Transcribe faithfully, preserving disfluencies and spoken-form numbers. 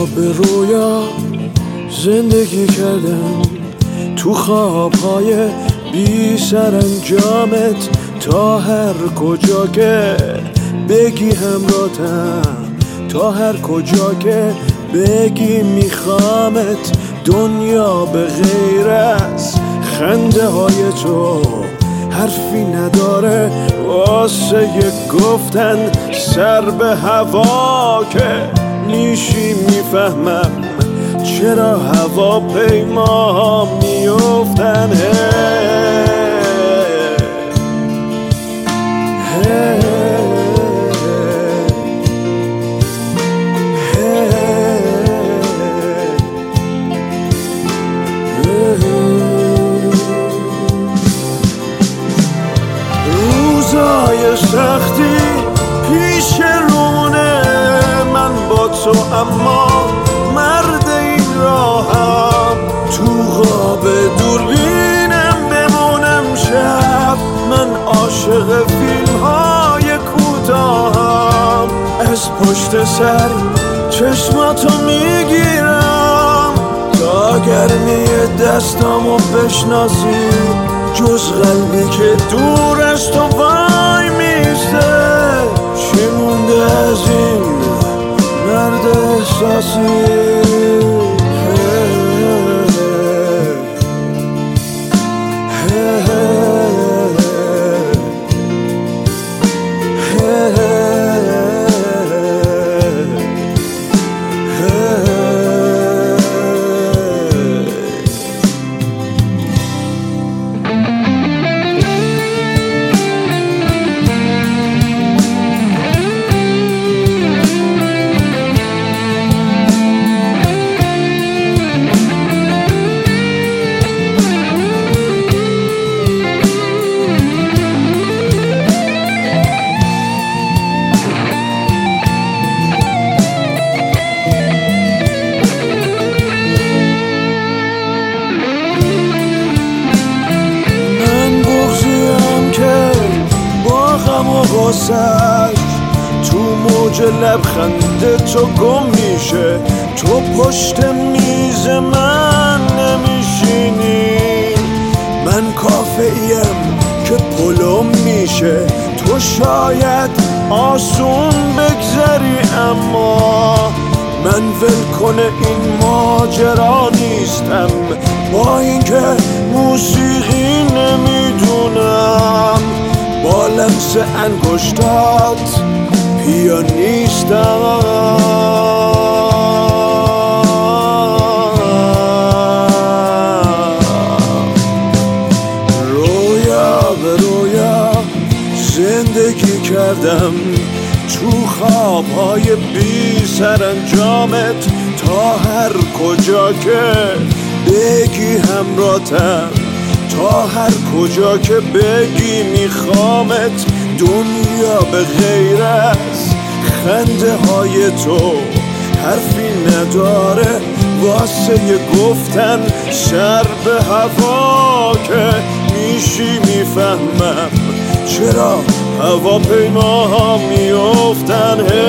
به رویا زندگی کردم، تو خوابهای بی سرانجامت تا هر کجا که بگی همراهتم، تا هر کجا که بگی میخوامت. دنیا به غیر از خنده های تو حرفی نداره واسه گفتن. سر به هوا که میشی میفهمم چرا هواپیما میافتن. روزای سختی پیش رونه من با تو، اما مرد این راهم. تو خواب دوربینم بمونم شب، من عاشق فیلم های کوتاهم. از پشت سر چشماتو میگیرم تا گرمی دستامو بشناسی، جز قلبی که دور از تو وای میسته. چی مونده از این مرد احساسی؟ تو موج لبخنده تو گم میشه، تو پشت میز من نمیشینی. من کافه‌ایم که پلم میشه، تو شاید آسون بگذری، اما من ولکن این ماجرا نیستم. با اینکه موسیقی نمیدونم، با لمس انگشتات پیانیستم. رویا به رویا زندگی کردم، تو خوابهای بی سرانجامت تا هر کجا که بگی همراهتم، تا هر کجا که بگی میخوامت. دنیا به غیر از خنده های تو حرفی نداره واسه گفتن. سر به هوا که میشی میفهمم چرا هواپیما ها میافتن.